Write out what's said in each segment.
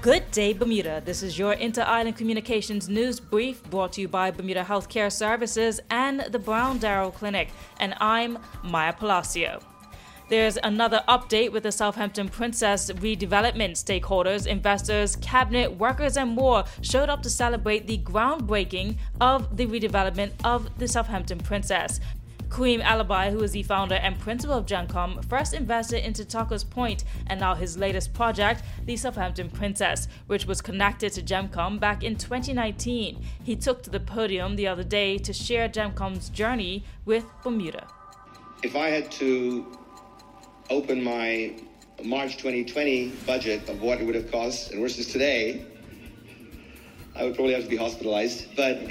Good day, Bermuda. This is your Inter-Island Communications News Brief brought to you by Bermuda Healthcare Services and the Brown Darrow Clinic. And I'm Maya Palacio. There's another update with the Southampton Princess redevelopment. Stakeholders, investors, cabinet, workers, and more showed up to celebrate the groundbreaking of the redevelopment of the Southampton Princess. Kareem Alibi, who is the founder and principal of Gemcom, first invested into Tuckers Point and now his latest project, the Southampton Princess, which was connected to Gemcom back in 2019. He took to the podium the other day to share Gemcom's journey with Bermuda. If I had to open my March 2020 budget of what it would have cost and versus today, I would probably have to be hospitalized. But,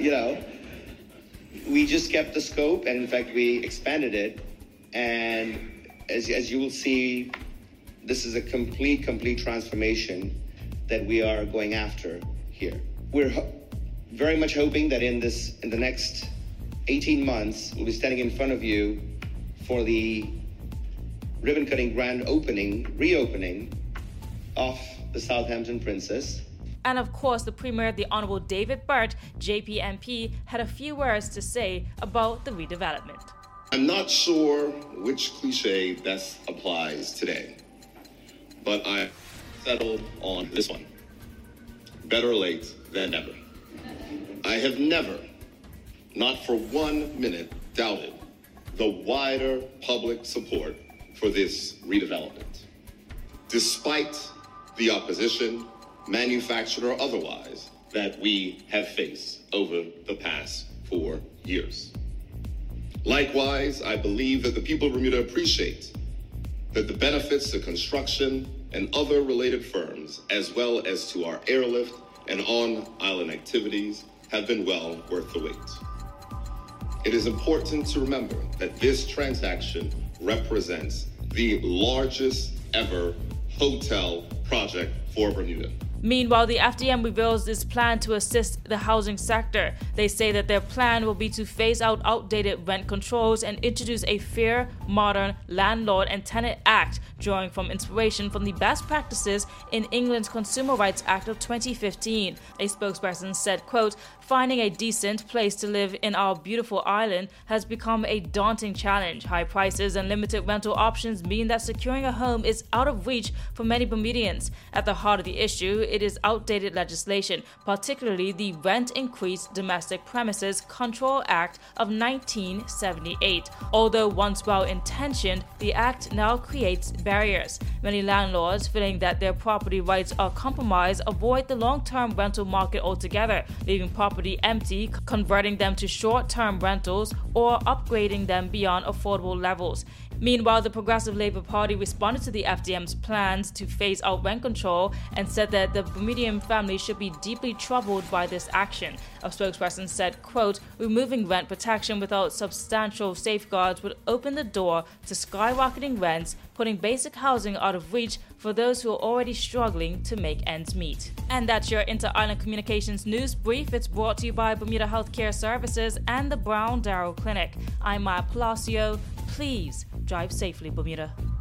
we just kept the scope, and in fact, we expanded it. And as you will see, this is a complete transformation that we are going after here. We're very much hoping that in the next 18 months, we'll be standing in front of you for the ribbon-cutting grand reopening of the Southampton Princess. And of course, the Premier, the Honourable David Burt, JPMP, had a few words to say about the redevelopment. I'm not sure which cliche best applies today, but I settled on this one. Better late than never. I have never, not for 1 minute, doubted the wider public support for this redevelopment. Despite the opposition, manufactured or otherwise, that we have faced over the past 4 years. Likewise, I believe that the people of Bermuda appreciate that the benefits to construction and other related firms, as well as to our airlift and on-island activities, have been well worth the wait. It is important to remember that this transaction represents the largest ever hotel project for Bermuda. Meanwhile, the FDM reveals its plan to assist the housing sector. They say that their plan will be to phase out outdated rent controls and introduce a fair, modern Landlord and Tenant Act, drawing from inspiration from the best practices in England's Consumer Rights Act of 2015. A spokesperson said, quote, "Finding a decent place to live in our beautiful island has become a daunting challenge. High prices and limited rental options mean that securing a home is out of reach for many Bermudians. At the heart of the issue, it is outdated legislation, particularly the Rent Increase Domestic Premises Control Act of 1978. Although once well-intentioned, the act now creates barriers. Many landlords, feeling that their property rights are compromised, avoid the long-term rental market altogether, leaving property empty, converting them to short-term rentals, or upgrading them beyond affordable levels." Meanwhile, the Progressive Labour Party responded to the FDM's plans to phase out rent control and said that the Bermudian family should be deeply troubled by this action. A spokesperson said, quote, "Removing rent protection without substantial safeguards would open the door to skyrocketing rents, putting basic housing out of reach for those who are already struggling to make ends meet." And that's your Inter-Island Communications News Brief. It's brought to you by Bermuda Healthcare Services and the Brown Darrow Clinic. I'm Maya Palacio. Please drive safely, Bermuda.